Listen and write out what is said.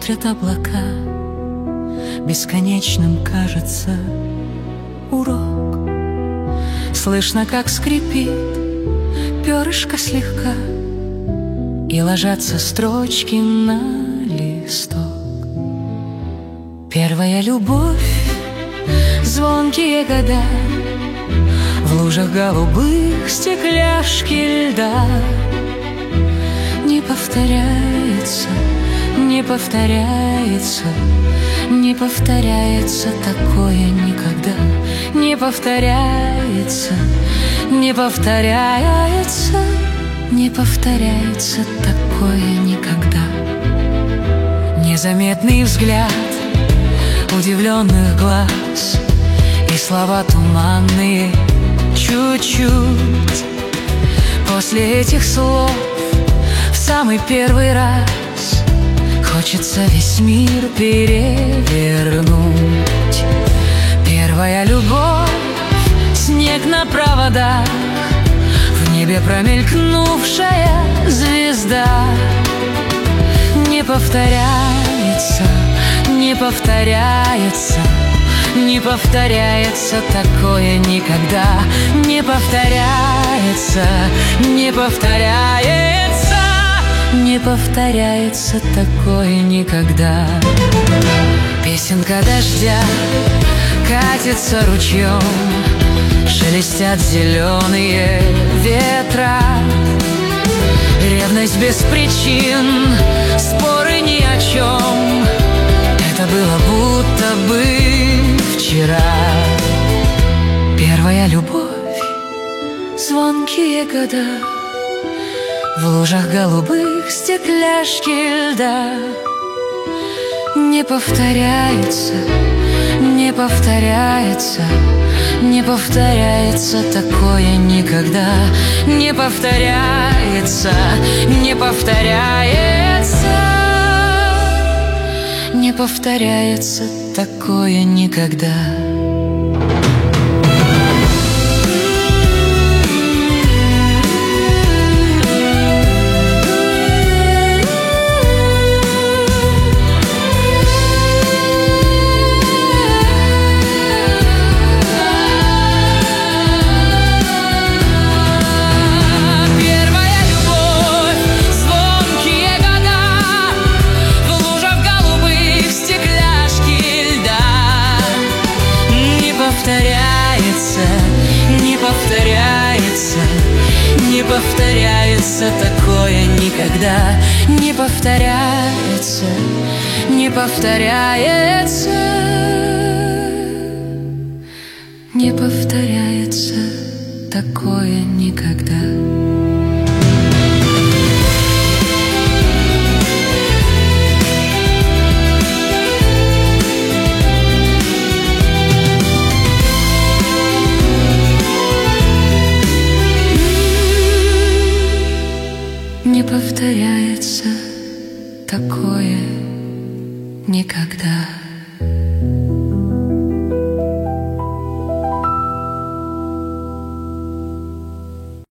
смотрят облака, бесконечным кажется урок. Слышно, как скрипит перышко слегка, и ложатся строчки на листок. Первая любовь, звонкие года, в лужах голубых стекляшки льда. Не повторяется, не повторяется, не повторяется такое никогда. Не повторяется, не повторяется, не повторяется такое никогда. Незаметный взгляд удивленных глаз и слова туманные чуть-чуть. После этих слов в самый первый раз хочется весь мир перевернуть. Первая любовь, снег на проводах, в небе промелькнувшая звезда. Не повторяется, не повторяется, не повторяется такое никогда. Не повторяется, не повторяется, не повторяется такое никогда. Песенка дождя катится ручьем, шелестят зеленые ветра. Ревность без причин, споры ни о чем. Это было будто бы вчера. Первая любовь, звонкие года, в лужах голубых стекляшки льда. Не повторяется, не повторяется, не повторяется такое никогда. Не повторяется, не повторяется, не повторяется такое никогда. Не повторяется, не повторяется такое никогда. Не повторяется, не повторяется, не повторяется такое никогда. Не повторяется такое никогда.